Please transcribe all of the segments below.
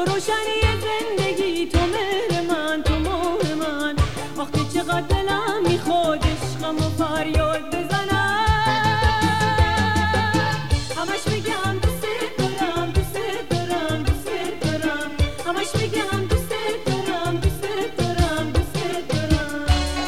روشنی زندگی، تو مهر من، تو مهر من. وقتی چقدر دلم میخواد عشقم و فریاد بزنم، همش میگم دوست دارم، دوست دارم، دوست دارم. همش میگم دوست دارم، دوست دارم، دوست دارم.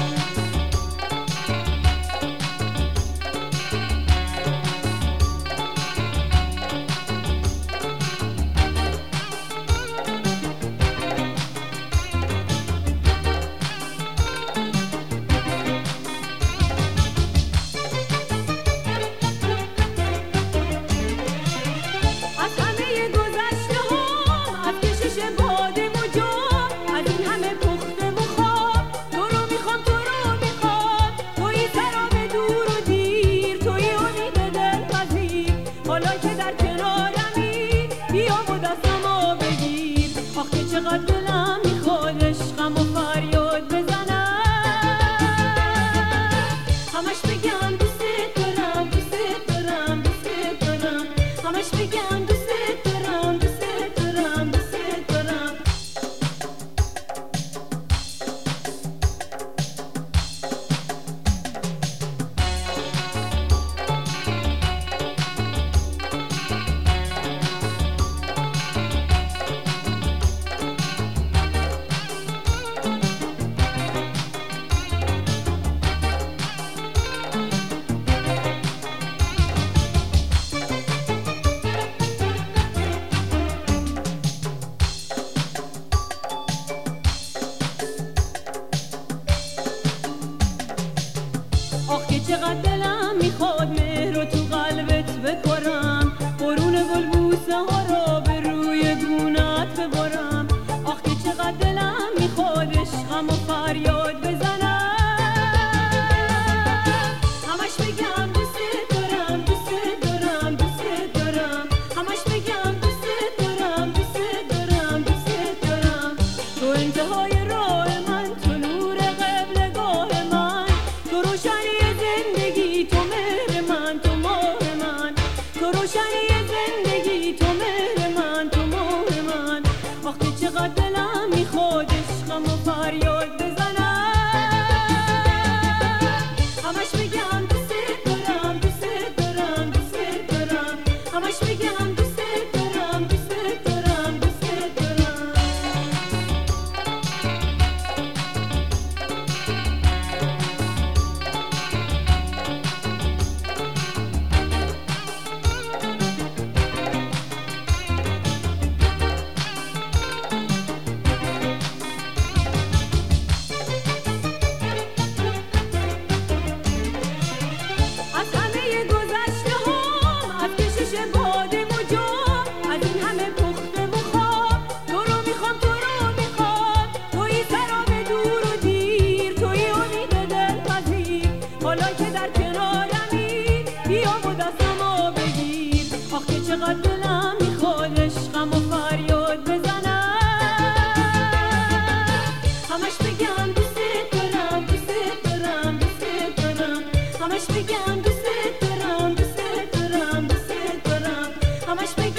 چقدر دلم میخواد عشقم و فریاد بزنم، همش بگم دوست دارم، دوست دارم، دوست دارم. همش بگم دوست دارم، دوست دارم، دوست دارم. چقدر دلم میخواد مهر رو تو قلبت بکارم، برون گلبوسه ها رو به روی گونت ببارم. آخ که چقدر دلم میخواد عشقم و فریاد بزنم، همش بگم دوست دارم، دوست دارم، دوست دارم. همش بگم دوست دارم، دوست دارم، دوست دارم. تو انتهای راه من، تو نور قبلگاه من، تو روشنی زندگی، تو مهر من، تو مهر من. تو روشنی زندگی، تو مهر من، تو مهر من. وقتی چقدر دلم میخواد عشقم و فریاد بزنم، همش بگم دوست دارم، دوست دارم، دوست دارم. همش بگم دوست دارم، دوست دارم، دوست دارم. چقدر دلم میخواد عشقم و فریاد بزنم، همش بگم دوست دارم، دوست دارم، دوست دارم. همش بگم دوست دارم، دوست دارم، دوست دارم. همش بگم